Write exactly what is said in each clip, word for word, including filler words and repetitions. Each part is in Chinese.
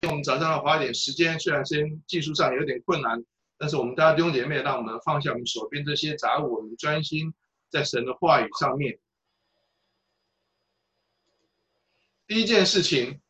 我们早上要花一点时间，虽然先技术上有点困难，但是我们大家弟兄姐妹，让我们放下我们手边这些杂物，我们专心在神的话语上面。第一件事情，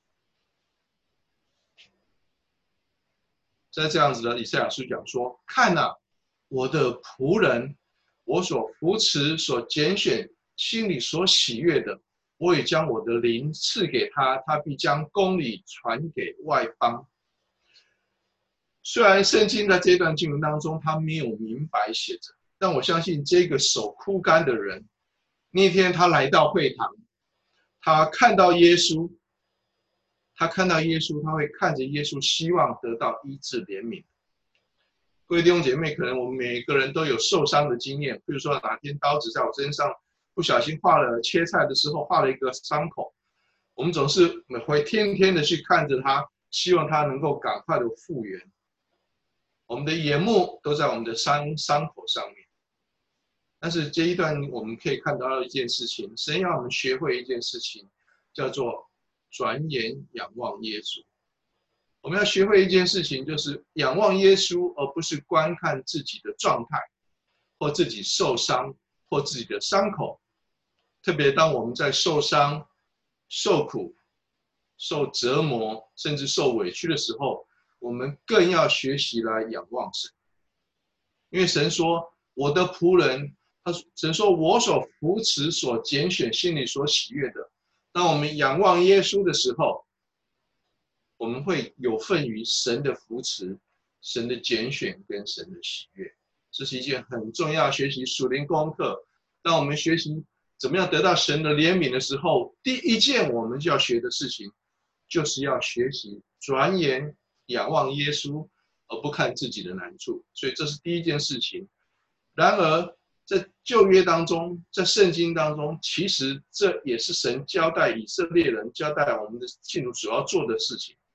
在这样子的以赛亚书讲说：看啊，我的仆人，我所扶持、所拣选、心里所喜悦的，我也将我的灵赐给他，他必将公理传给外邦。虽然圣经在这段经文当中，他没有明白写着，但我相信这个手枯干的人，那天他来到会堂，他看到耶稣，他看到耶稣，他会看着耶稣，希望得到医治怜悯。各位弟兄姐妹，可能我们每个人都有受伤的经验，比如说哪天刀子在我身上不小心划了，切菜的时候划了一个伤口，我们总是会天天的去看着他，希望他能够赶快的复原。我们的眼目都在我们的伤伤口上面。但是这一段我们可以看到一件事情，神要我们学会一件事情，叫做转眼仰望耶稣。我们要学会一件事情，就是仰望耶稣，而不是观看自己的状态，或自己受伤，或自己的伤口。特别当我们在受伤、受苦、受折磨，甚至受委屈的时候，我们更要学习来仰望神。因为神说：我的仆人，他神说我所扶持、所拣选、心里所喜悦的。当我们仰望耶稣的时候，我们会有份于神的扶持、神的拣选跟神的喜悦。这是一件很重要学习属灵功课。当我们学习怎么样得到神的怜悯的时候，第一件我们就要学的事情，就是要学习转眼仰望耶稣，而不看自己的难处。所以这是第一件事情。然而在旧约当中，在圣经当中，其实这也是神交代以色列人、交代我们的信徒所要做的事情。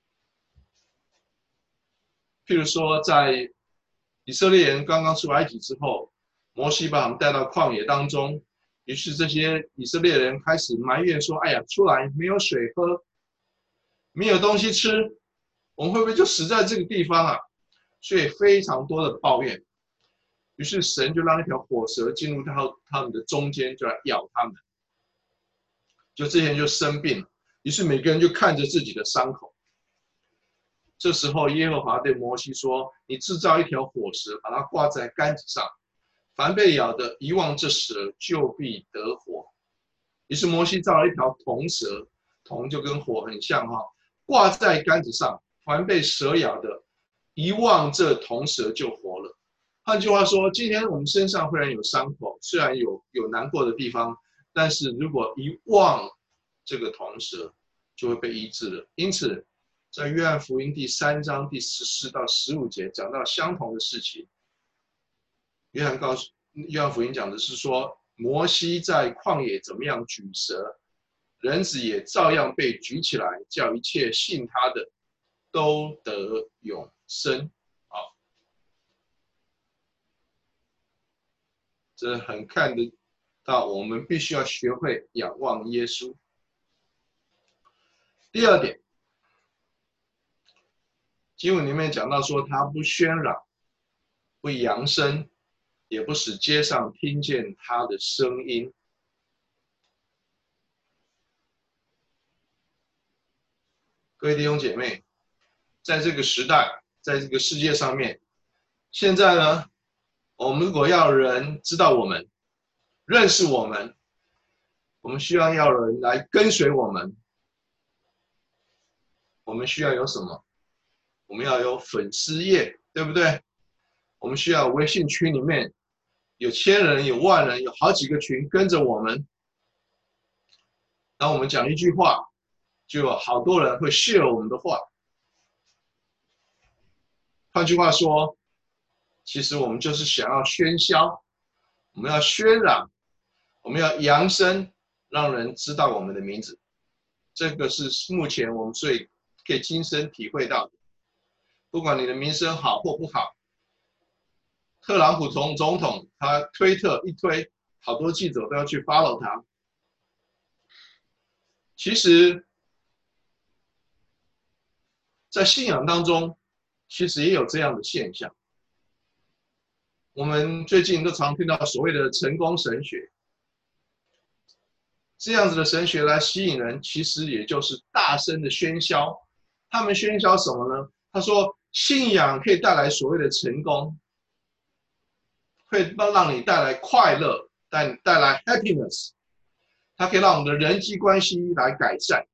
譬如说，在以色列人刚刚出埃及之后，摩西把他们带到旷野当中，于是这些以色列人开始埋怨说：哎呀，出来没有水喝，没有东西吃，我们会不会就死在这个地方啊？所以非常多的抱怨。于是神就让一条火蛇进入到他们的中间，就来咬他们。就这些人就生病了，于是每个人就看着自己的伤口。这时候耶和华对摩西说：你制造一条火蛇，把它挂在杆子上，凡被咬的一望这蛇，就必得活。于是摩西造了一条铜蛇，铜就跟火很像哈，挂在杆子上，凡被蛇咬的一望这铜蛇就活了。换句话说，今天我们身上虽然有伤口，虽然有有难过的地方，但是如果一望这个铜蛇，就会被医治了。因此在约翰福音第三章第十四到十五节讲到相同的事情。约翰告诉约翰福音讲的是说，摩西在旷野怎么样举蛇，人子也照样被举起来，叫一切信他的都得永生。好，这很看得到，我们必须要学会仰望耶稣。第二点，经文里面讲到说，他不喧嚷，不扬声，也不使街上听见他的声音。各位弟兄姐妹，在这个时代，在这个世界上面，现在呢，我们如果要人知道我们、认识我们，我们需要要人来跟随我们。我们需要有什么？我们要有粉丝页，对不对？我们需要微信群里面有千人、有万人、有好几个群跟着我们。当我们讲一句话，就有好多人会 share 我们的话。换句话说，其实我们就是想要喧嚣，我们要渲染，我们要扬声，让人知道我们的名字。这个是目前我们最可以亲身体会到的。不管你的名声好或不好，特朗普总总统他推特一推，好多记者都要去 follow 他。其实在信仰当中，其实也有这样的现象。我们最近都常听到所谓的成功神学，这样子的神学来吸引人，其实也就是大声的喧嚣。他们喧嚣什么呢？他说，信仰可以带来所谓的成功，会让你带来快乐，带带来 happiness， 它可以让我们的人际关系来改善。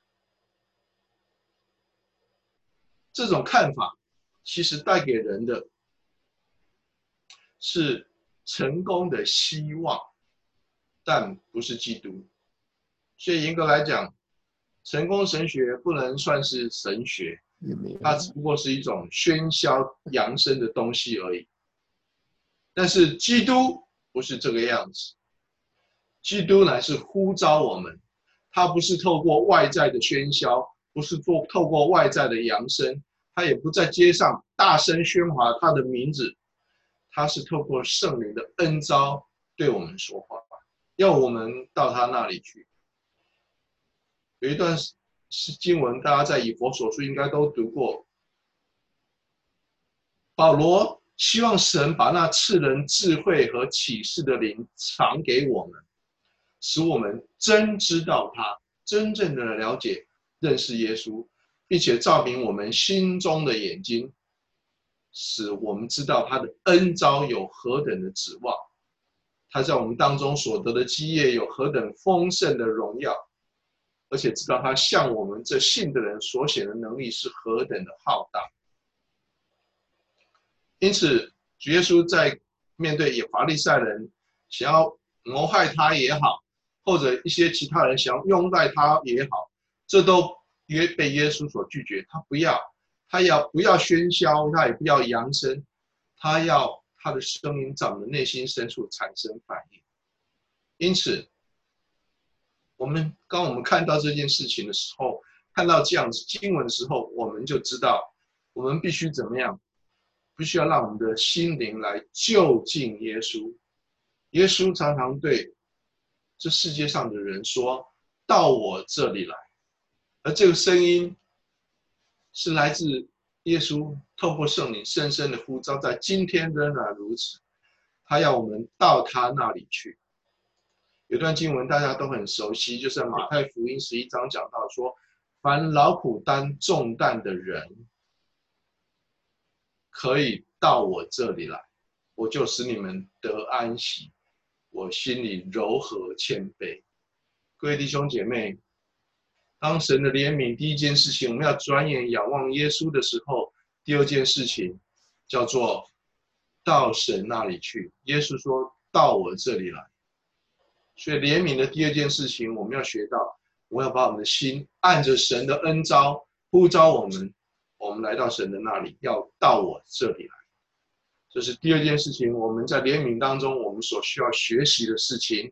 这种看法其实带给人的是成功的希望，但不是基督。所以严格来讲，成功神学不能算是神学，它只不过是一种喧嚣扬声的东西而已。但是基督不是这个样子，基督乃是呼召我们，他不是透过外在的喧嚣，不是做透过外在的扬声，他也不在街上大声喧哗他的名字，他是透过圣灵的恩召对我们说话，要我们到他那里去。有一段是经文，大家在以弗所书应该都读过。保罗希望神把那赐人智慧和启示的灵赏给我们，使我们真知道他，真正的了解、认识耶稣，并且照明我们心中的眼睛，使我们知道他的恩召有何等的指望，他在我们当中所得的基业有何等丰盛的荣耀，而且知道他向我们这信的人所显的能力是何等的浩大。因此，主耶稣在面对法利赛人想要谋害他也好，或者一些其他人想要拥戴他也好，这都被耶稣所拒绝。他不要，他要不要喧嚣，他也不要扬声，他要他的声音在我们内心深处产生反应。因此，我们当我们看到这件事情的时候，看到这样子经文的时候，我们就知道我们必须怎么样，必须要让我们的心灵来就近耶稣。耶稣常常对这世界上的人说，到我这里来，而这个声音是来自耶稣透过圣灵深深的呼召，在今天仍然如此，他要我们到他那里去。有段经文大家都很熟悉，就是在马太福音十一章讲到说，凡劳苦担重担的人可以到我这里来，我就使你们得安息，我心里柔和谦卑。各位弟兄姐妹，当神的怜悯第一件事情，我们要转眼仰望耶稣的时候，第二件事情叫做到神那里去。耶稣说，到我这里来。所以怜悯的第二件事情，我们要学到，我们要把我们的心按着神的恩召呼召我们，我们来到神的那里，要到我这里来。这是第二件事情，我们在怜悯当中我们所需要学习的事情。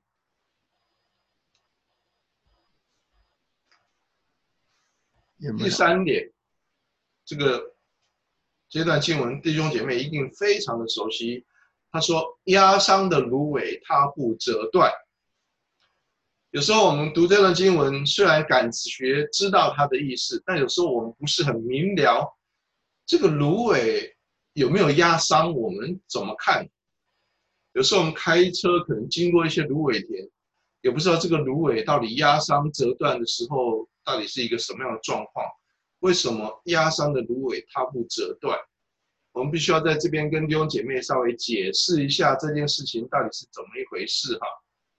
第三点，这个这段经文弟兄姐妹一定非常的熟悉。他说，压伤的芦苇它不折断。有时候我们读这段经文，虽然感觉知道它的意思，但有时候我们不是很明了这个芦苇有没有压伤，我们怎么看？有时候我们开车可能经过一些芦苇田，也不知道这个芦苇到底压伤折断的时候到底是一个什么样的状况，为什么压伤的芦苇它不折断？我们必须要在这边跟弟兄姐妹稍微解释一下这件事情到底是怎么一回事哈。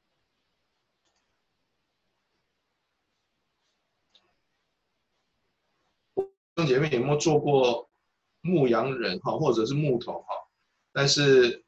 弟兄姐妹有没有做过牧羊人哈，或者是牧童哈？但是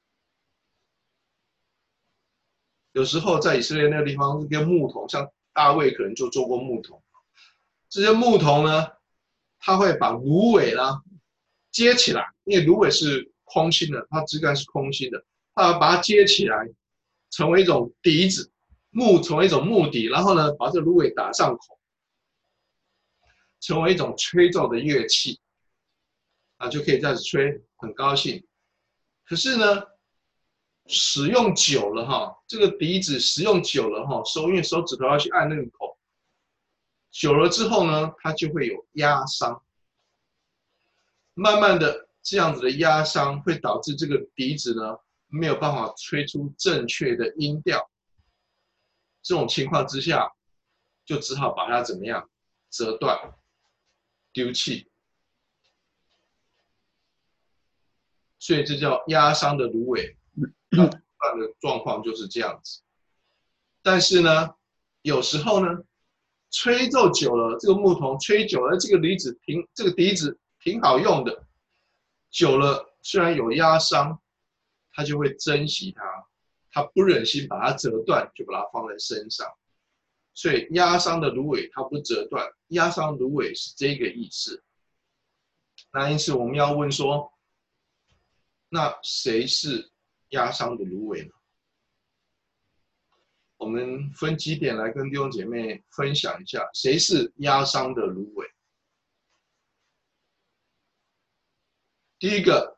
有时候在以色列那个地方，这个牧童，像大卫可能就做过牧童。这些牧童呢，他会把芦苇呢接起来，因为芦苇是空心的，它枝干是空心的，他把它接起来，成为一种笛子，木成为一种木笛，然后呢，把这芦苇打上口，成为一种吹奏的乐器，啊，就可以这样子吹，很高兴。可是呢，使用久了哈，这个笛子使用久了哈，手因为手指头要去按那个口，久了之后呢，它就会有压伤。 慢慢的这样子的压伤会导致这个笛子呢没有办法吹出正确的音调。这种情况之下，就只好把它怎么样折断、丢弃。所以这叫压伤的芦苇。那断的状况就是这样子。但是呢，有时候呢，吹奏久了，这个牧童吹久了，这个笛子挺这个笛子挺好用的，久了虽然有压伤，他就会珍惜它，他不忍心把它折断，就把它放在身上。所以压伤的芦苇它不折断，压伤芦苇是这个意思。那因此我们要问说，那谁是压伤的芦苇呢？我们分几点来跟弟兄姐妹分享一下，谁是压伤的芦苇。第一个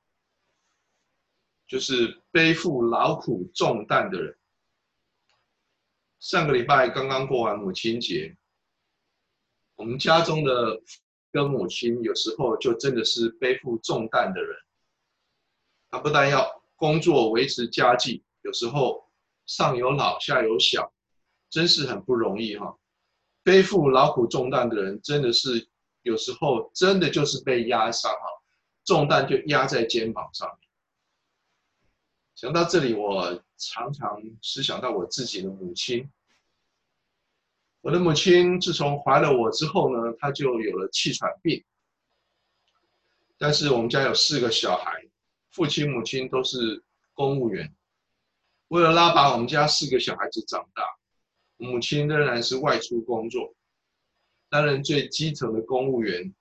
就是背负劳苦重担的人。上个礼拜刚刚过完母亲节，我们家中的跟母亲有时候就真的是背负重担的人。他不但要工作维持家计，有时候上有老下有小，真是很不容易哈。背负劳苦重担的人，真的是有时候真的就是被压伤哈，重担就压在肩膀上面。想到这里，我常常思想到我自己的母亲。我的母亲自从怀了我之后呢，她就有了气喘病。但是我们家有四个小孩，父亲母亲都是公务员，为了拉拔我们家四个小孩子长大，母亲仍然是外出工作，担任最基层的公务员。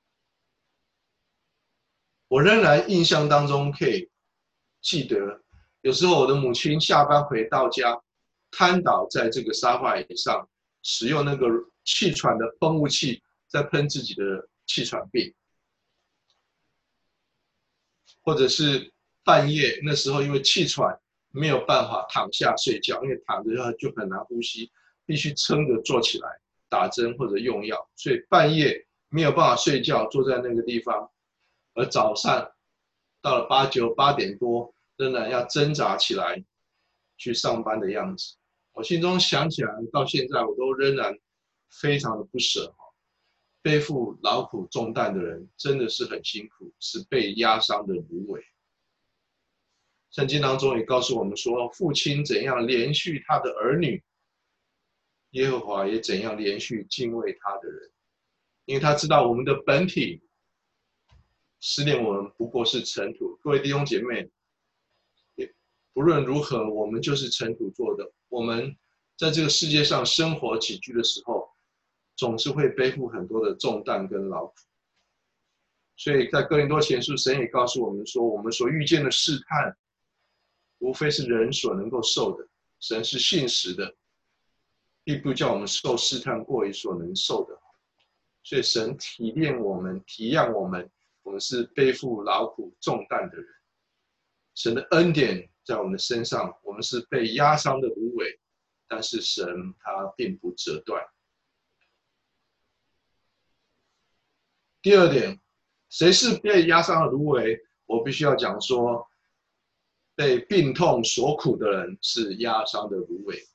我仍然印象当中可以记得，有时候我的母亲下班回到家，瘫倒在这个沙发椅上，使用那个气喘的喷雾器在喷自己的气喘病。或者是半夜那时候因为气喘没有办法躺下睡觉，因为躺着就很难呼吸，必须撑着坐起来打针或者用药，所以半夜没有办法睡觉，坐在那个地方，而早上到了八九八点多仍然要挣扎起来去上班的样子。我心中想起来到现在我都仍然非常的不舍。背负劳苦重担的人真的是很辛苦，是被压伤的芦苇。圣经当中也告诉我们说，父亲怎样连续他的儿女，耶和华也怎样连续敬畏他的人，因为他知道我们的本体思念我们不过是尘土。各位弟兄姐妹，不论如何，我们就是尘土做的。我们在这个世界上生活起居的时候，总是会背负很多的重担跟劳苦。所以在哥林多前书，神也告诉我们说，我们所遇见的试探，无非是人所能够受的。神是信实的，并不叫我们受试探过于所能受的。所以神体谅我们，体谅我们，我们是背负劳苦重担的人。神的恩典在我们的身上，我们是被压伤的芦苇，但是神他并不折断。第二点，谁是被压伤的芦苇？我必须要讲说，被病痛所苦的人是压伤的芦苇。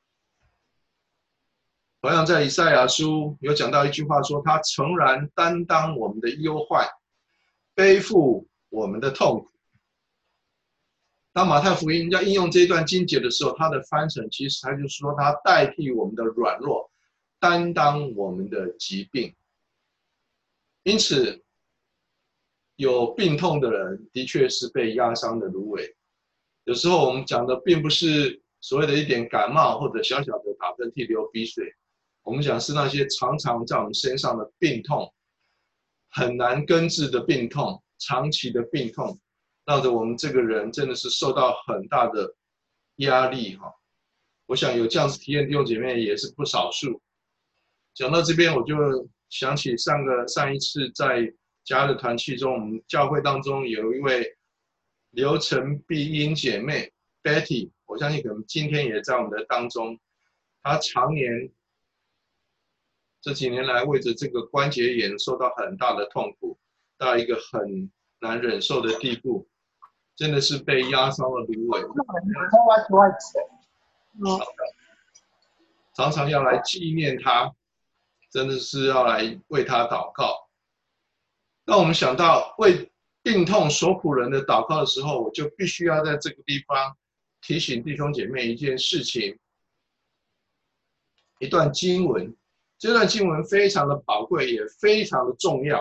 同样在以赛亚书有讲到一句话说，他诚然担当我们的忧患，背负我们的痛苦。当马太福音要应用这一段经节的时候，他的翻成其实他就是说，他代替我们的软弱，担当我们的疾病。因此，有病痛的人的确是被压伤的芦苇。有时候我们讲的并不是所谓的一点感冒或者小小的打喷嚏、流鼻水，我们讲是那些常常在我们身上的病痛，很难根治的病痛，长期的病痛，让着我们这个人真的是受到很大的压力哈。我想有这样子体验弟兄姐妹也是不少数。讲到这边，我就想起上个上一次在家的团契中，我们教会当中有一位刘成碧英姐妹 Betty， 我相信可能今天也在我们的当中。她常年这几年来为着这个关节炎受到很大的痛苦， 到一个很难忍受的地步，真的是被压伤了芦苇。常常要来纪念他，真的是要来为他祷告。当我们想到为病痛所苦人的祷告的时候，我就必须要在这个地方提醒弟兄姐妹一件事情，一段经文。这段经文非常的宝贵，也非常的重要。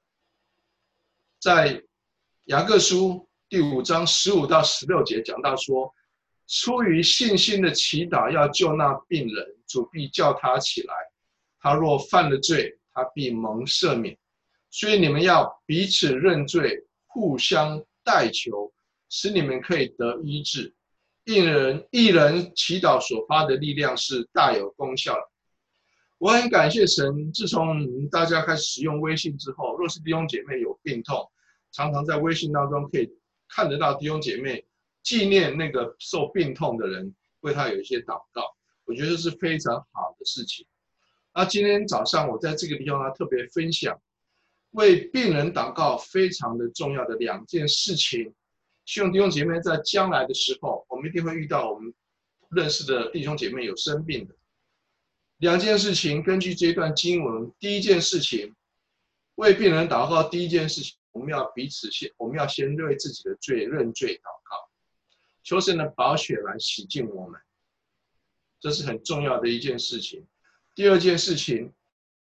在雅各书第五章十五到十六节讲到说，出于信心的祈祷要救那病人，主必叫他起来。他若犯了罪，他必蒙赦免。所以你们要彼此认罪，互相代求，使你们可以得医治。一人一人祈祷所发的力量是大有功效的。我很感谢神，自从大家开始使用微信之后，若是弟兄姐妹有病痛，常常在微信当中可以看得到弟兄姐妹纪念那个受病痛的人，为他有一些祷告，我觉得是非常好的事情。那今天早上我在这个地方呢，特别分享为病人祷告非常的重要的两件事情，希望弟兄姐妹在将来的时候，我们一定会遇到我们认识的弟兄姐妹有生病的。两件事情，根据这一段经文，第一件事情，为病人祷告，第一件事情，我们要彼此先，我们要先为自己的罪认罪祷告，求神的宝血来洗净我们，这是很重要的一件事情。第二件事情，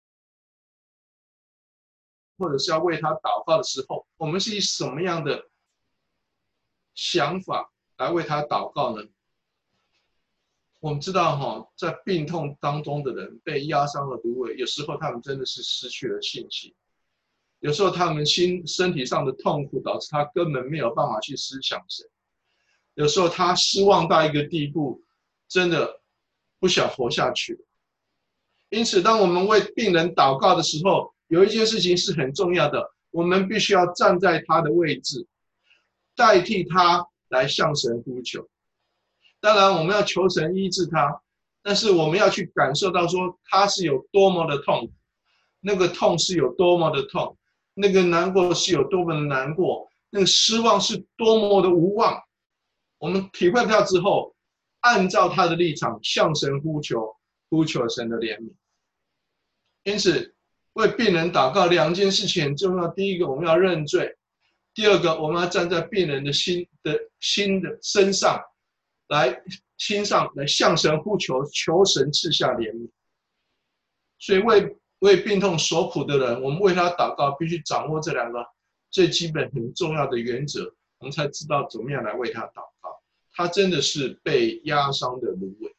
或者是要为他祷告的时候，我们是以什么样的想法来为他祷告呢？我们知道哈，在病痛当中的人被压伤了芦苇，有时候他们真的是失去了信心，有时候他们心身体上的痛苦导致他根本没有办法去思想神，有时候他失望到一个地步，真的不想活下去了。因此，当我们为病人祷告的时候，有一件事情是很重要的，我们必须要站在他的位置，代替他来向神呼求。当然，我们要求神医治他，但是我们要去感受到说他是有多么的痛苦，那个痛是有多么的痛，那个难过是有多么的难过，那个失望是多么的无望。我们体会到之后，按照他的立场向神呼求，呼求神的怜悯。因此，为病人祷告两件事情很重要。第一个，我们要认罪；第二个，我们要站在病人的心的心的身上。来心上来向神呼求，求神赐下怜悯。所以为为病痛所苦的人，我们为他祷告，必须掌握这两个最基本很重要的原则，我们才知道怎么样来为他祷告。他真的是被压伤的芦苇。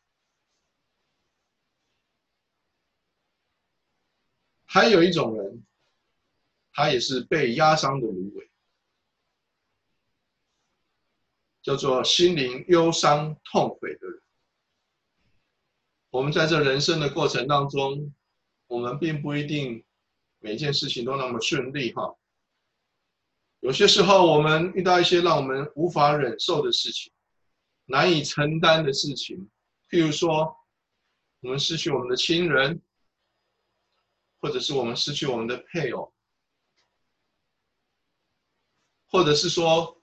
还有一种人，他也是被压伤的芦苇，叫做心灵忧伤痛悔的人。我们在这人生的过程当中，我们并不一定每件事情都那么顺利哈。有些时候我们遇到一些让我们无法忍受的事情，难以承担的事情，譬如说我们失去我们的亲人，或者是我们失去我们的配偶，或者是说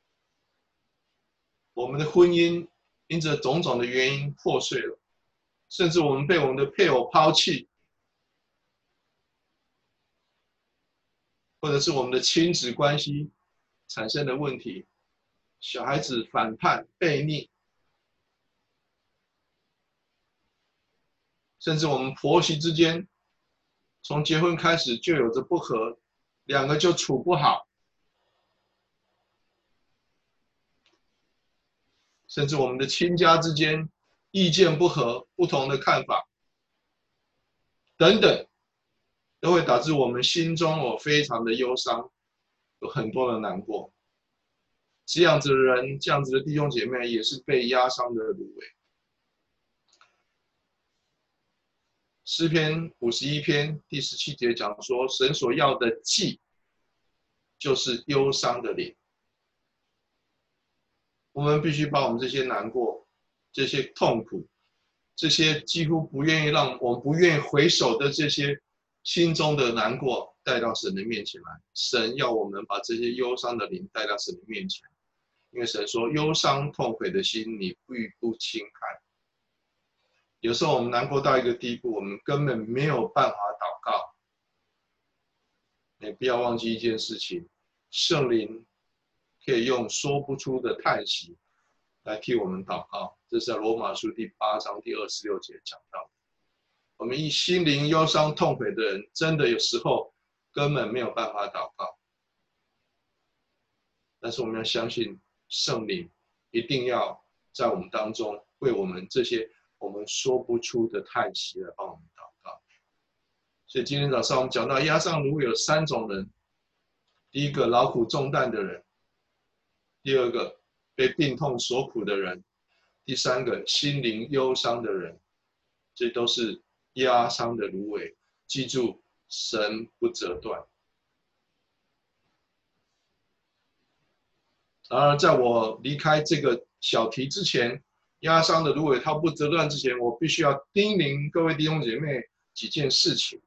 我们的婚姻因着种种的原因破碎了，甚至我们被我们的配偶抛弃，或者是我们的亲子关系产生的问题，小孩子反叛悖逆，甚至我们婆媳之间从结婚开始就有着不和，两个就处不好，甚至我们的亲家之间意见不合，不同的看法等等，都会导致我们心中有非常的忧伤，有很多的难过。这样子的人，这样子的弟兄姐妹也是被压伤的芦苇。诗篇五十一篇第十七节讲说，神所要的祭就是忧伤的灵。我们必须把我们这些难过、这些痛苦、这些几乎不愿意让我们不愿意回首的这些心中的难过， 带到神的面前来。神要我们把这些忧伤的灵带到神的面前，因为神说忧伤痛悔的心你必不轻看。有时候我们难过到一个地步，我们根本没有办法祷告。你不要忘记一件事情，圣灵可以用说不出的叹息来替我们祷告，这是在罗马书第八章第二十六节讲到的。我们一心灵忧伤痛悔的人，真的有时候根本没有办法祷告。但是我们要相信圣灵一定要在我们当中为我们这些我们说不出的叹息来帮我们祷告。所以今天早上我们讲到压伤如果有三种人，第一个劳苦重担的人，第二个被病痛所苦的人，第三个心灵忧伤的人，这都是压伤的芦苇。记住，神不折断。然而在我离开这个小题之前，压伤的芦苇它不折断之前，我必须要叮咛各位弟兄姐妹几件事情。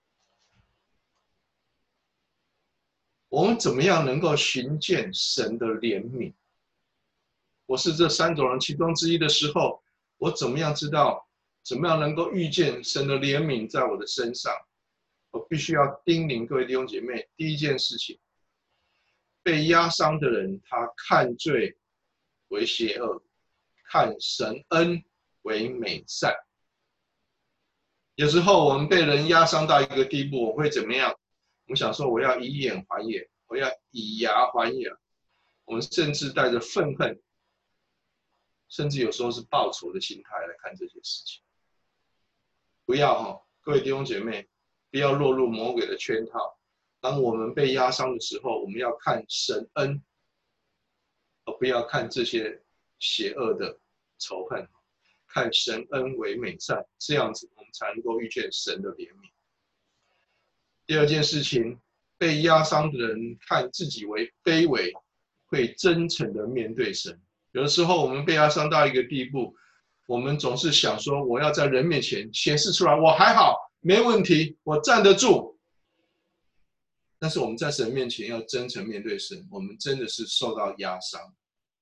我们怎么样能够寻见神的怜悯？我是这三种人其中之一的时候，我怎么样知道怎么样能够遇见神的怜悯在我的身上？我必须要叮咛各位弟兄姐妹，第一件事情，被压伤的人他看罪为邪恶，看神恩为美善。有时候我们被人压伤到一个地步，我会怎么样？我们想说我要以眼还眼，我要以牙还牙，我们甚至带着愤恨，甚至有时候是报仇的心态来看这些事情。不要哈，各位弟兄姐妹，不要落入魔鬼的圈套。当我们被压伤的时候，我们要看神恩，而不要看这些邪恶的仇恨，看神恩为美善，这样子我们才能够遇见神的怜悯。第二件事情，被压伤的人看自己为卑微，会真诚的面对神。有的时候我们被压伤到一个地步，我们总是想说我要在人面前显示出来我还好，没问题，我站得住。但是我们在神面前要真诚面对神，我们真的是受到压伤。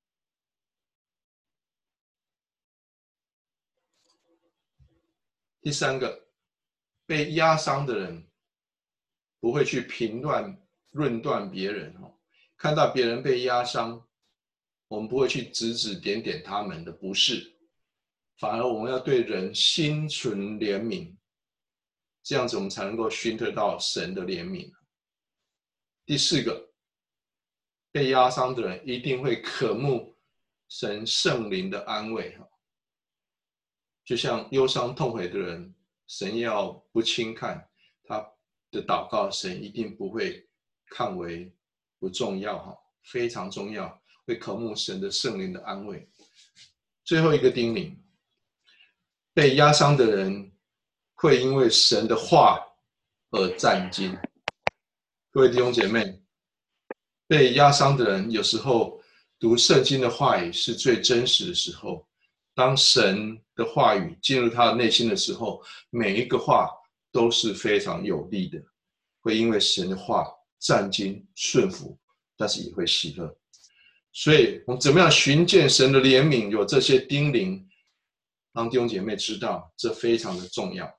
第三个，被压伤的人不会去评断论断别人，看到别人被压伤，我们不会去指指点点他们的不是，反而我们要对人心存怜悯，这样子我们才能够寻得到神的怜悯。第四个，被压伤的人一定会渴慕神圣灵的安慰，就像忧伤痛悔的人，神要不轻看他的祷告，神一定不会看为不重要，非常重要，会渴慕神的圣灵的安慰。最后一个叮咛，被压伤的人会因为神的话而战惊。各位弟兄姐妹，被压伤的人有时候读圣经的话语是最真实的时候，当神的话语进入他的内心的时候，每一个话都是非常有力的，会因为神的话战惊顺服，但是也会喜乐。所以我们怎么样寻见神的怜悯，有这些叮咛，让弟兄姐妹知道，这非常的重要。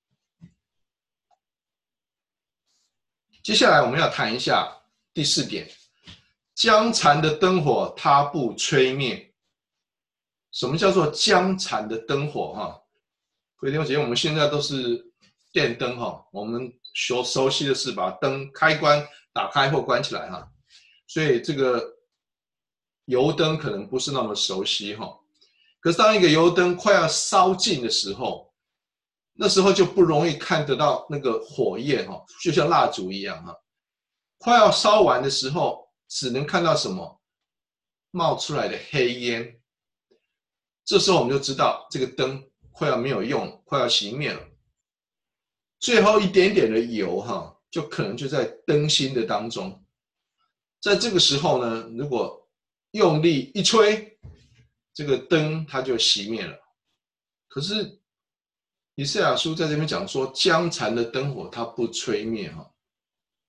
接下来我们要谈一下第四点，将残的灯火它不吹灭。什么叫做将残的灯火？哈，各位弟兄姐妹，我们现在都是电灯哈，我们熟熟悉的是把灯开关打开或关起来哈，所以这个油灯可能不是那么熟悉哈。可是当一个油灯快要烧尽的时候，那时候就不容易看得到那个火焰哈，就像蜡烛一样哈。快要烧完的时候，只能看到什么？冒出来的黑烟。这时候我们就知道这个灯快要没有用，快要熄灭了。最后一点点的油哈，就可能就在灯芯的当中。在这个时候呢，如果用力一吹，这个灯它就熄灭了。可是以赛亚书在这边讲说，将残的灯火它不吹灭哈。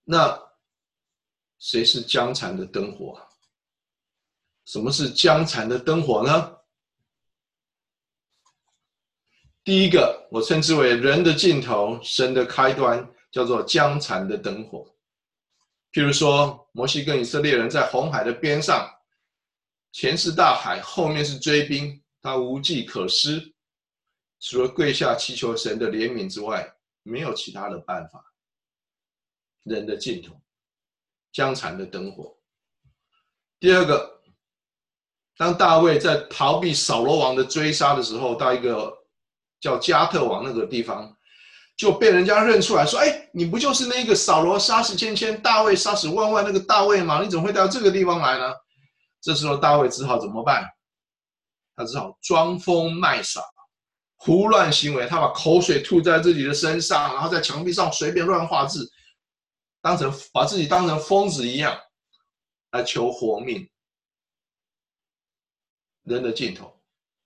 那谁是将残的灯火？什么是将残的灯火呢？第一个，我称之为人的尽头，神的开端，叫做将残的灯火。譬如说，摩西跟以色列人在红海的边上，前是大海，后面是追兵，他无计可施，除了跪下祈求神的怜悯之外，没有其他的办法。人的尽头，将残的灯火。第二个，当大卫在逃避扫罗王的追杀的时候，到一个叫加特王那个地方，就被人家认出来说：“哎，你不就是那个扫罗杀死千千，大卫杀死万万那个大卫吗？你怎么会到这个地方来呢？”这时候大卫只好怎么办？他只好装疯卖傻，胡乱行为。他把口水吐在自己的身上，然后在墙壁上随便乱画字，当成把自己当成疯子一样来求活命。人的尽头。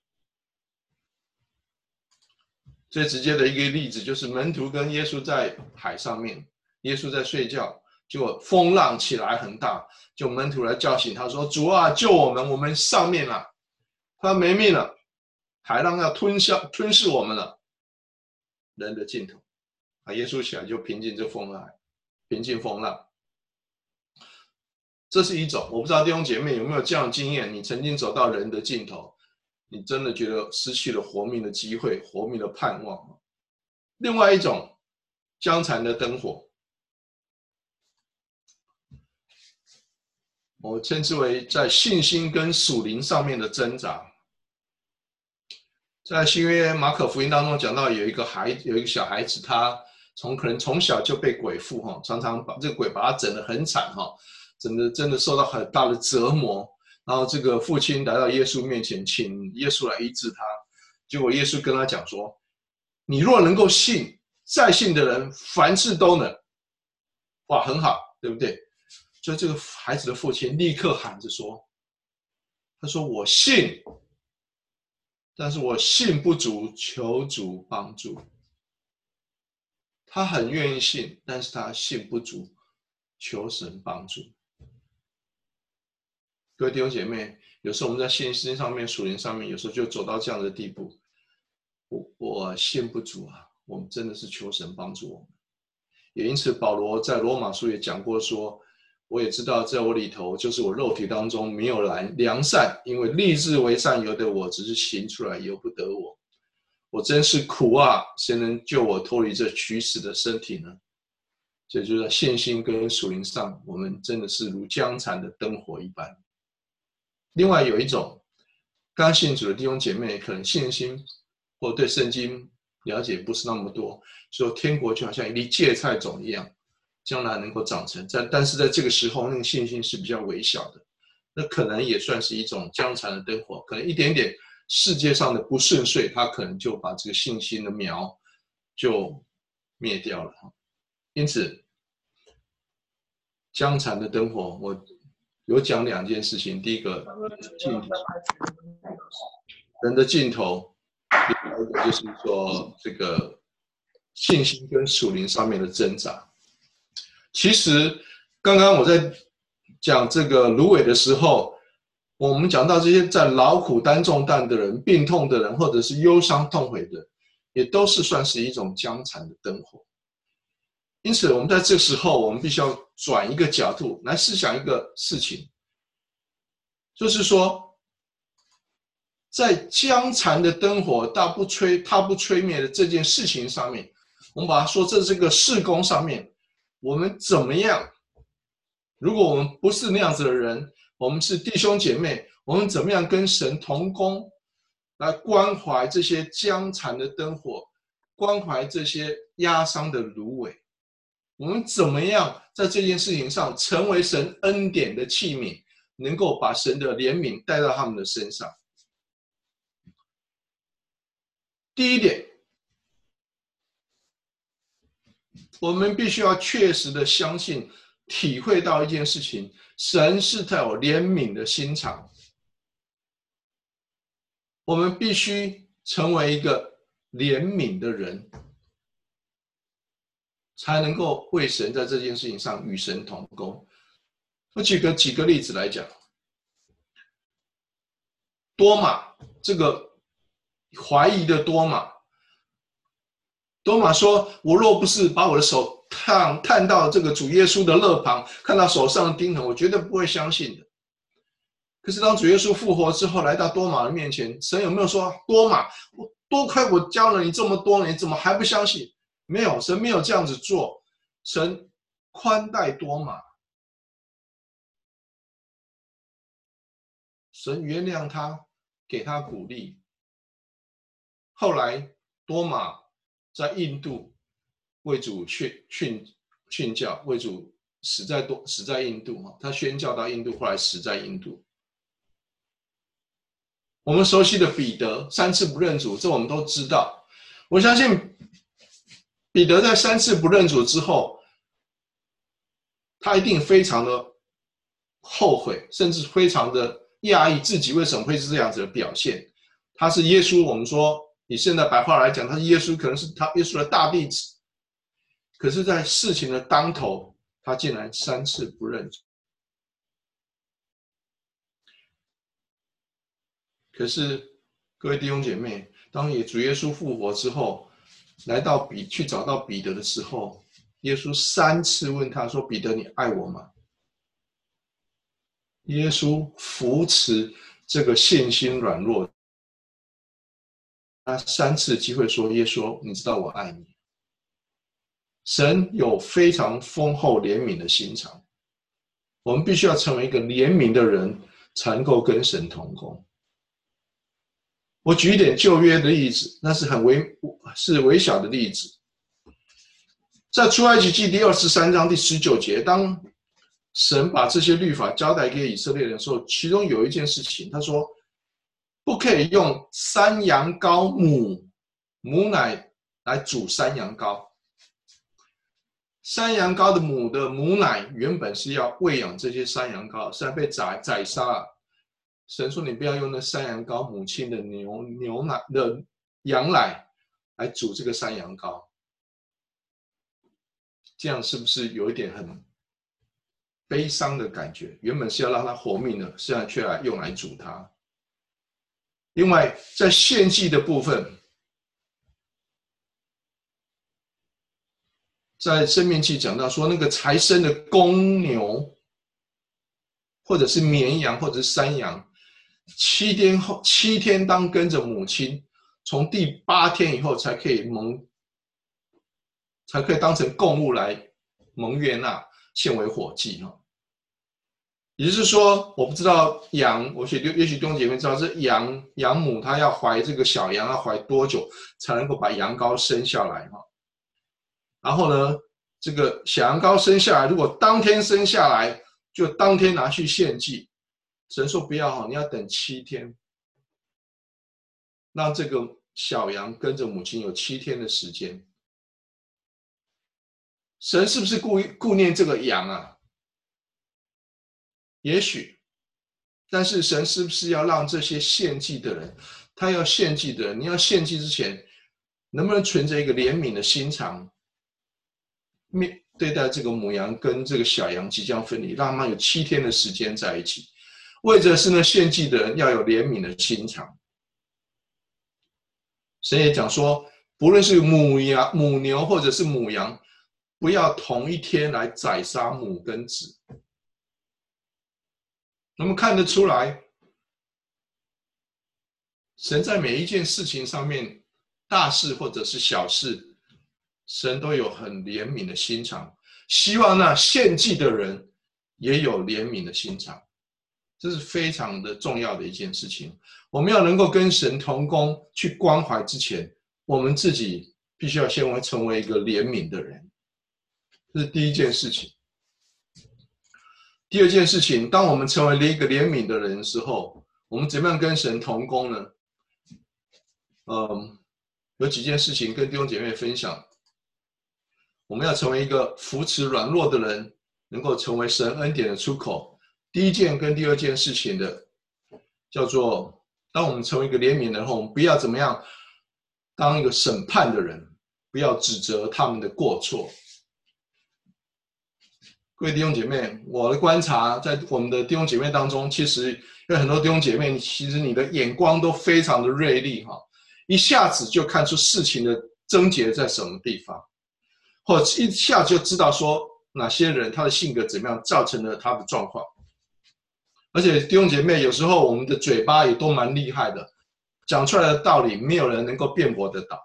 最直接的一个例子就是门徒跟耶稣在海上面，耶稣在睡觉，就风浪起来很大，就门徒来叫醒他说：“主啊，救我们，我们上面了，他没命了，海浪要吞下吞噬我们了。”人的尽头，啊，耶稣起来就平静这风浪，平静风浪。这是一种，我不知道弟兄姐妹有没有这样的经验，你曾经走到人的尽头，你真的觉得失去了活命的机会，活命的盼望。另外一种，将残的灯火，我称之为在信心跟属灵上面的挣扎。在新约马可福音当中讲到，有一个孩有一个小孩子，他从可能从小就被鬼附哈，常常把这个鬼把他整得很惨哈，真的真的受到很大的折磨。然后这个父亲来到耶稣面前，请耶稣来医治他。结果耶稣跟他讲说：“你若能够信，再信的人凡事都能。”哇，很好，对不对？所以这个孩子的父亲立刻喊着说：“他说我信，但是我信不足，求主帮助。”他很愿意信，但是他信不足，求神帮助。各位弟兄姐妹，有时候我们在信心上面、属灵上面，有时候就走到这样的地步，我我信不足啊，我们真的是求神帮助我们。也因此，保罗在罗马书也讲过说，我也知道在我里头，就是我肉体当中没有良善，因为立志为善由得我，只是行出来由不得我。我真是苦啊！谁能救我脱离这屈死的身体呢？这就是在信心跟属灵上，我们真的是如将残的灯火一般。另外有一种，刚信主的弟兄姐妹，可能信心或对圣经了解不是那么多，说天国就好像一粒芥菜种一样，将来能够长成。但是在这个时候，那个信心是比较微小的，那可能也算是一种将残的灯火，可能一点点世界上的不顺遂，他可能就把这个信心的苗就灭掉了。因此，将残的灯火，我有讲两件事情。第一个，尽头，人的尽头；另外一个就是说，这个信心跟属灵上面的挣扎。其实，刚刚我在讲这个芦苇的时候，我们讲到这些在劳苦担重担的人、病痛的人，或者是忧伤痛悔的，也都是算是一种将残的灯火。因此，我们在这时候，我们必须要转一个角度来思想一个事情，就是说，在将残的灯火它不吹、它不吹灭的这件事情上面，我们把它说这是个事工上面，我们怎么样？如果我们不是那样子的人，我们是弟兄姐妹，我们怎么样跟神同工，来关怀这些将残的灯火，关怀这些压伤的芦苇？我们怎么样在这件事情上成为神恩典的器皿，能够把神的怜悯带到他们的身上？第一点，我们必须要确实的相信、体会到一件事情：神是他有怜悯的心肠。我们必须成为一个怜悯的人。 才能够为神在这件事情上与神同工。我举个几个例子来讲，多马这个怀疑的多马，多马说：“我若不是把我的手探探到这个主耶稣的肋旁，看到手上的钉痕，我绝对不会相信的。”可是当主耶稣复活之后，来到多马的面前，神有没有说：“多马，多亏我教了你这么多年，怎么还不相信？”没有，神没有这样子做，神宽待多马，神原谅他，给他鼓励。后来多马在印度为主训训训教，为主死在多死在印度，他宣教到印度，后来死在印度。我们熟悉的彼得三次不认主，这我们都知道。我相信彼得在三次不认主之后，他一定非常的后悔，甚至非常的讶异自己为什么会是这样子的表现。他是耶稣，我们说以现在白话来讲，他是耶稣，可能是他耶稣的大弟子。可是在事情的当头，他竟然三次不认主。可是各位弟兄姐妹，当主耶稣复活之后，来到彼去找到彼得的时候，耶稣三次问他说：“彼得，你爱我吗？”耶稣扶持这个信心软弱，他三次机会说：“耶稣，你知道我爱你。”神有非常丰厚怜悯的心肠，我们必须要成为一个怜悯的人，才能够跟神同工。我举一点旧约的例子，那是很微是微小的例子。在出埃及记第二十三章第十九节，当神把这些律法交代给以色列人的时候，其中有一件事情，他说不可以用山羊羔母母奶来煮山羊羔。山羊羔的母的母奶原本是要喂养这些山羊羔，现在被宰宰杀了。神说：“你不要用那山羊羔母亲的牛牛奶的羊奶来煮这个山羊羔。”这样是不是有一点很悲伤的感觉？原本是要让它活命的，现在却来用来煮它。另外，在献祭的部分，在申命记讲到说，那个才生的公牛，或者是绵羊，或者是山羊，七天后，七天当跟着母亲，从第八天以后才可以蒙，才可以当成供物来蒙悦纳，献为火祭哈。也就是说，我不知道羊，我也许弟兄姐妹知道，这羊羊母它要怀这个小羊要怀多久才能够把羊羔生下来哈？然后呢，这个小羊羔生下来，如果当天生下来，就当天拿去献祭。神说不要，你要等七天，让这个小羊跟着母亲有七天的时间。神是不是顾顾念这个羊啊？也许，但是神是不是要让这些献祭的人，他要献祭的人，你要献祭之前，能不能存着一个怜悯的心肠，面对待这个母羊跟这个小羊即将分离，让他们有七天的时间在一起。为着是呢，献祭的人要有怜悯的心肠。神也讲说，不论是母羊、母牛或者是母羊，不要同一天来宰杀母跟子。我们看得出来，神在每一件事情上面，大事或者是小事，神都有很怜悯的心肠，希望那献祭的人也有怜悯的心肠。这是非常的重要的一件事情。我们要能够跟神同工，去关怀之前，我们自己必须要先成为一个怜悯的人，这是第一件事情。第二件事情，当我们成为了一个怜悯的人的时候，我们怎么样跟神同工呢？嗯，有几件事情跟弟兄姐妹分享。我们要成为一个扶持软弱的人，能够成为神恩典的出口。第一件跟第二件事情的，叫做当我们成为一个怜悯的人后，我们不要怎么样当一个审判的人，不要指责他们的过错， 各位弟兄姐妹，我的观察，在我们的弟兄姐妹当中，其实有很多弟兄姐妹，其实你的眼光都非常的锐利哈，一下子就看出事情的症结在什么地方，或者一下就知道说哪些人他的性格怎么样造成了他的状况。而且弟兄姐妹，有时候我们的嘴巴也都蛮厉害的，讲出来的道理没有人能够辩驳得到。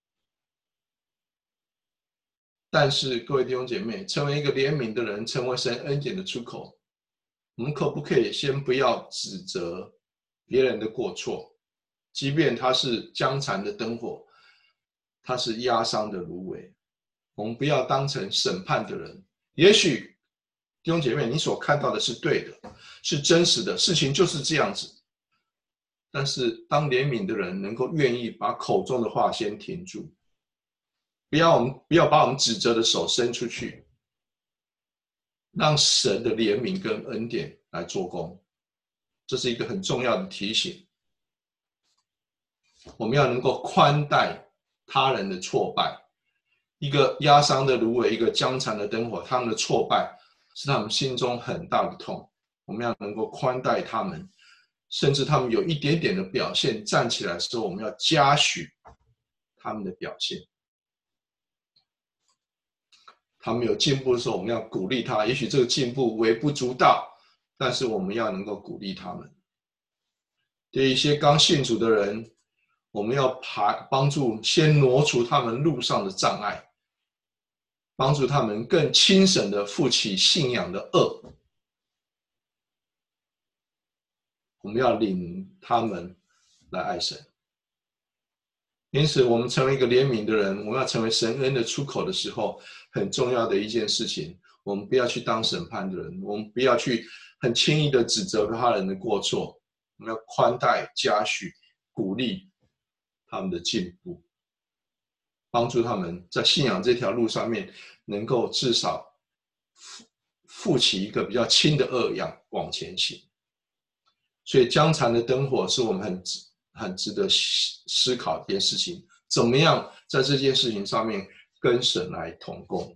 但是各位弟兄姐妹，成为一个怜悯的人，成为神恩典的出口，我们可不可以先不要指责别人的过错，即便他是将残的灯火，他是压伤的芦苇，我们不要当成审判的人。也许弟兄姐妹，你所看到的是对的，是真实的，事情就是这样子。但是当怜悯的人能够愿意把口中的话先停住，不要我们不要把我们指责的手伸出去，让神的怜悯跟恩典来做工，这是一个很重要的提醒。我们要能够宽待他人的挫败，一个压伤的芦苇，一个将残的灯火，他们的挫败是他们心中很大的痛，我们要能够宽待他们，甚至他们有一点点的表现站起来的时候，我们要嘉许他们的表现。他们有进步的时候，我们要鼓励他。也许这个进步微不足道，但是我们要能够鼓励他们。对一些刚信主的人，我们要帮助先挪除他们路上的障碍，帮助他们更轻省地负起信仰的恶。我们要领他们来爱神。因此我们成为一个怜悯的人，我们要成为神恩的出口的时候，很重要的一件事情，我们不要去当审判的人，我们不要去很轻易的指责他人的过错，我们要宽待嘉许，鼓励他们的进步，帮助他们在信仰这条路上面能够至少负起一个比较轻的恶样往前行。所以将残的灯火是我们很很值得思考的一件事情，怎么样在这件事情上面跟神来同工。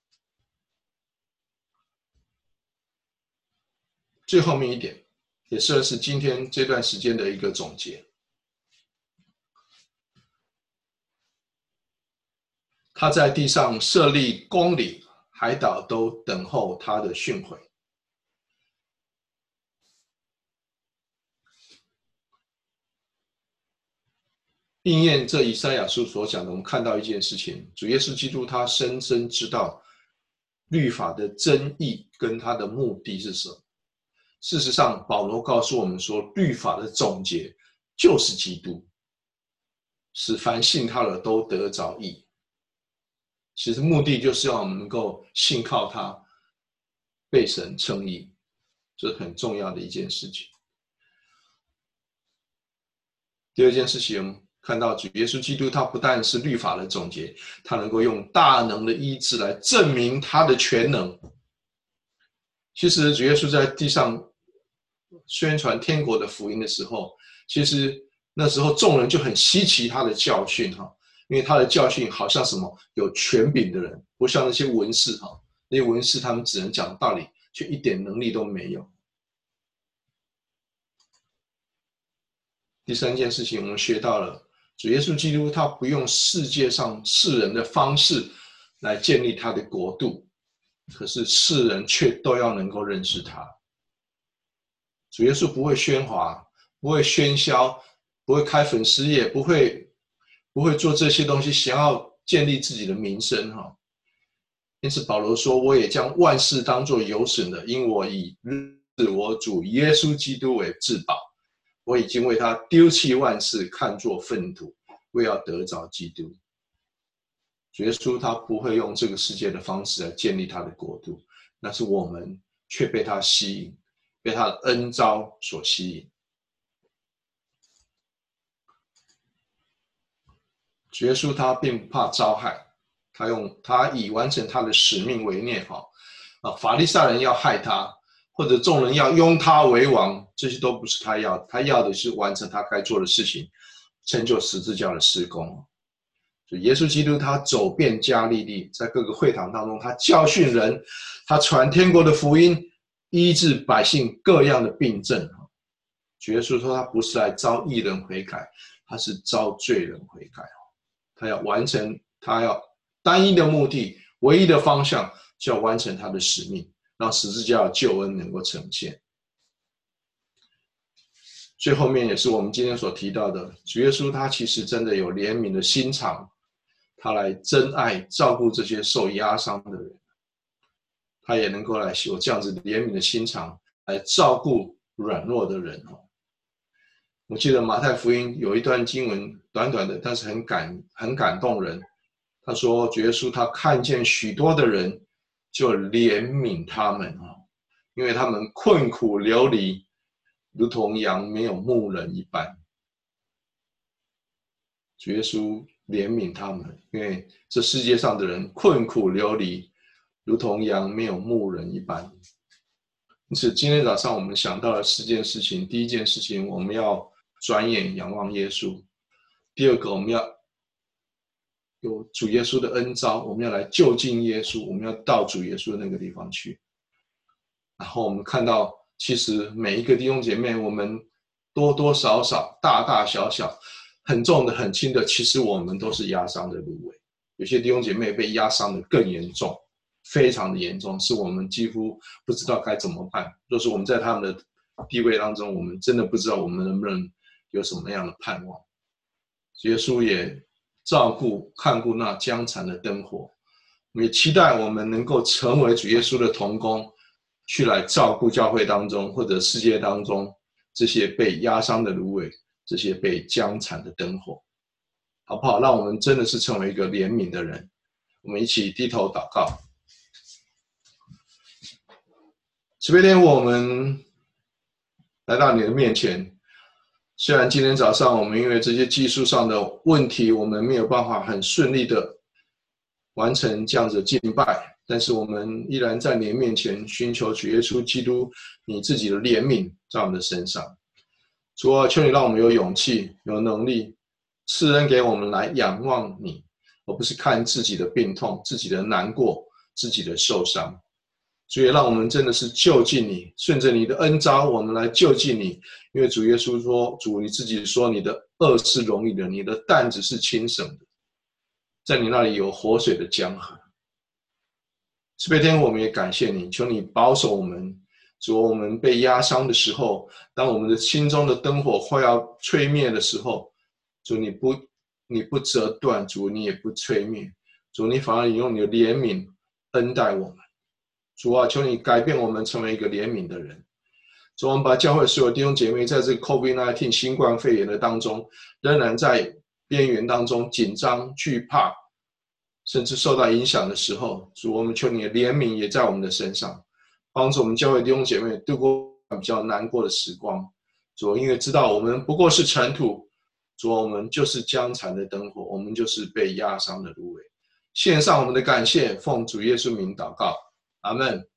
最后面一点，也算是今天这段时间的一个总结。他在地上设立公理，海岛都等候他的训诲。应验这以赛亚书所讲的，我们看到一件事情，主耶稣基督他深深知道律法的真意跟他的目的是什么。事实上，保罗告诉我们说，律法的总结就是基督，使凡信他的都得着义。其实目的就是要我们能够信靠他，被神称义，这是很重要的一件事情。第二件事情，看到主耶稣基督，他不但是律法的总结，他能够用大能的医治来证明他的全能。其实主耶稣在地上宣传天国的福音的时候，其实那时候众人就很稀奇他的教训，因为他的教训好像什么有权柄的人，不像那些文士，那些文士他们只能讲道理，却一点能力都没有。第三件事情，我们学到了主耶稣基督他不用世界上世人的方式来建立他的国度，可是世人却都要能够认识他。主耶稣不会喧哗，不会喧嚣，不会开粉丝页，不会不会做这些东西，想要建立自己的名声。因此保罗说，我也将万事当作有损的，因我以日我主耶稣基督为至宝。我已经为他丢弃万事，看作粪土，为要得着基督。主耶稣他不会用这个世界的方式来建立他的国度，但是我们却被他吸引，被他的恩召所吸引。主耶稣他并不怕遭害，他用他以完成他的使命为念。啊，法利赛人要害他，或者众人要拥他为王，这些都不是他要的，他要的是完成他该做的事情，成就十字架的事工。 所以耶稣基督他走遍加利利，在各个会堂当中，他教训人，他传天国的福音，医治百姓各样的病症。主耶稣说他不是来招义人悔改，他是招罪人悔改。他要完成，他要单一的目的，唯一的方向，就要完成他的使命，让十字架的救恩能够呈现。最后面也是我们今天所提到的，主耶稣他其实真的有怜悯的心肠，他来真爱照顾这些受压伤的人，他也能够来有这样子怜悯的心肠来照顾软弱的人。我记得马太福音有一段经文，短短的，但是很感很感动人。他说主耶稣他看见许多的人，就怜悯他们，因为他们困苦流离，如同羊没有牧人一般。主耶稣怜悯他们，因为这世界上的人困苦流离，如同羊没有牧人一般。因此今天早上我们想到了四件事情。第一件事情，我们要转眼仰望耶稣。第二个，我们要有主耶稣的恩召，我们要来就近耶稣，我们要到主耶稣的那个地方去。然后我们看到，其实每一个弟兄姐妹，我们多多少少、大大小小、很重的、很轻的，其实我们都是压伤的芦苇。有些弟兄姐妹被压伤的更严重，非常的严重，是我们几乎不知道该怎么办。若是我们在他们的地位当中，我们真的不知道我们能不能有什么样的盼望。耶稣也照顾看顾那将残的灯火，我们也期待我们能够成为主耶稣的同工，去来照顾教会当中或者世界当中这些被压伤的芦苇，这些被将残的灯火，好不好？让我们真的是成为一个怜悯的人。我们一起低头祷告。慈悲天父，我们来到你的面前，虽然今天早上我们因为这些技术上的问题，我们没有办法很顺利的完成这样子的敬拜，但是我们依然在你的面前寻求主耶稣基督你自己的怜悯在我们的身上。主啊，求你让我们有勇气有能力赐恩给我们来仰望你，而不是看自己的病痛、自己的难过、自己的受伤。主也让我们真的是就近你，顺着你的恩召，我们来就近你。因为主耶稣说，主你自己说，你的轭是容易的，你的担子是轻省的，在你那里有活水的江河。慈悲天父，我们也感谢你，求你保守我们。主，我们被压伤的时候，当我们的心中的灯火快要吹灭的时候，主你不你不折断，主你也不吹灭，主你反而你用你的怜悯恩待我们。主啊，求你改变我们，成为一个怜悯的人。主，我们把教会所有弟兄姐妹在这个 COVID 十九 新冠肺炎的当中，仍然在边缘当中紧张、惧怕，甚至受到影响的时候，主，我们求你的怜悯也在我们的身上，帮助我们教会弟兄姐妹度过比较难过的时光。主，因为知道我们不过是尘土，主，我们就是将残的灯火，我们就是被压伤的芦苇。献上我们的感谢，奉主耶稣名祷告。阿们。